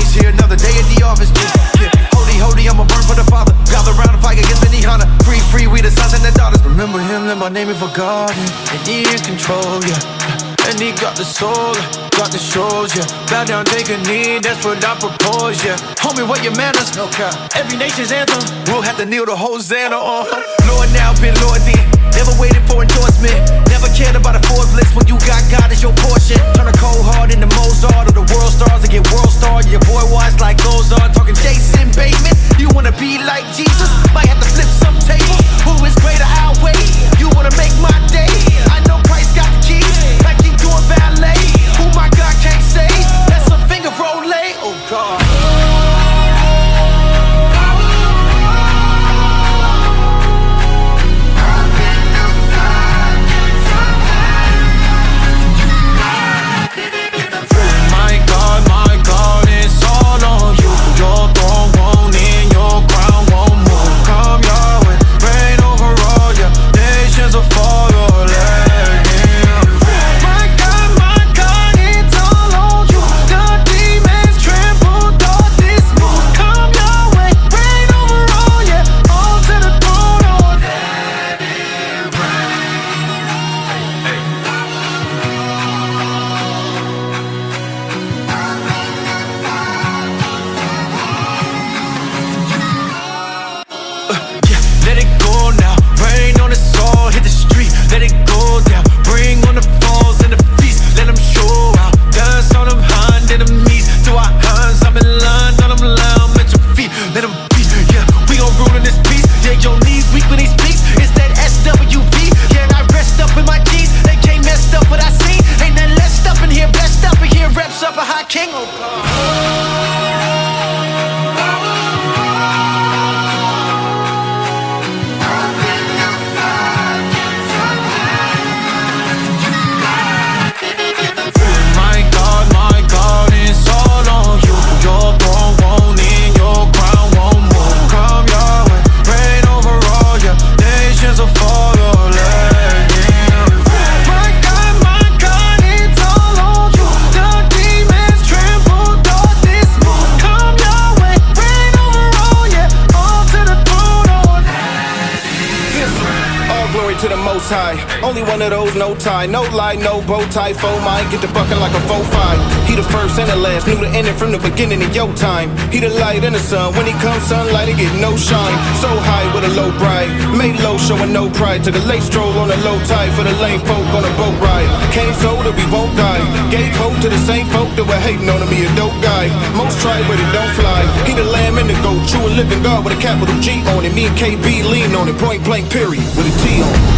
see another day at the office. Yeah. Holy, I'ma burn for the Father. Gather round and fight against any Honda. Free, we the sons and the daughters. Remember him, let my name be forgotten. And he in control, yeah. And he got the soul, got the shows, yeah. Bow down, take a knee, that's what I propose, yeah. Homie, what your manners? No cap. Every nation's anthem, we'll have to kneel to Hosanna on. Lord now, been Lord then. Never waited for endorsement. Never cared about a Forbes list when you got God as your portion. Turn a cold heart into Mozart or the world stars and get world star. Your boy watch like Ozark, talking Jason Bateman. You wanna be like Jesus? Might have to flip some tables. Who is greater? I'll wait. You wanna make my day? I know Christ got the keys, like he doing valet. Who my God can't say? That's a finger roll. Oh God. My God, it's all on you. Your throne won't end, your crown won't move. Come Yahweh, reign over all your nations will fall your leg. My God, it's all on you. The demons tremble, darkness moves. Come Yahweh, reign over all, yeah, all to the throne, oh, let it rain. Let it go now, rain on us all, hit the street, let it go down. Bring on the falls and the feast, let them show out. Dance on them hand enemies, to our hands, I'm in line, on them lamb at your feet, let them beat, yeah, we gon' rule in this piece. Yeah, your knees weak when he speaks, it's that SWV, yeah, and I rest up in my G's, they can't mess up what I see, ain't nothing less up in here, blessed up in here, reps up a high king, oh God. My God, it's all on you. Your throne won't end, your crown won't move. Come Yahweh, reign over all your nations will fall your leg. My God, it's all on you. The demons tremble, darkness moves. Come Yahweh, reign over all, yeah, all to the throne, oh, let it. All glory to the Most High. Only one of those, no tie, no lie, no bow tie. Foe mind, get the bucking like a 4-5. He the first and the last, knew the ending from the beginning of your time. He the light and the sun, when he comes sunlight, it get no shine. So high with a low bride, made low showing no pride. Took a late stroll on a low tide for the lame folk on a boat ride. Came so that we won't die, gave hope to the same folk that were hating on him, he a dope guy. Most try but it don't fly. He the lamb and the goat, true and living God with a capital G on it. Me and KB lean on it, point blank period, with a T on it.